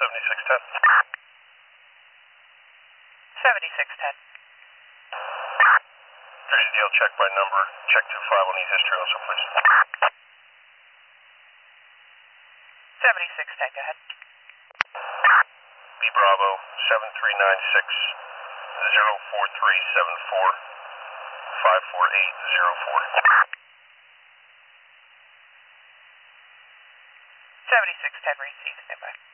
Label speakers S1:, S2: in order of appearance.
S1: 7610.
S2: 7610.
S1: Jersey Deal, check by number. Check 25 on the history also, please.
S2: 7610, go ahead.
S1: B Bravo, 7396 04374 54804.
S2: 7610, received, standby.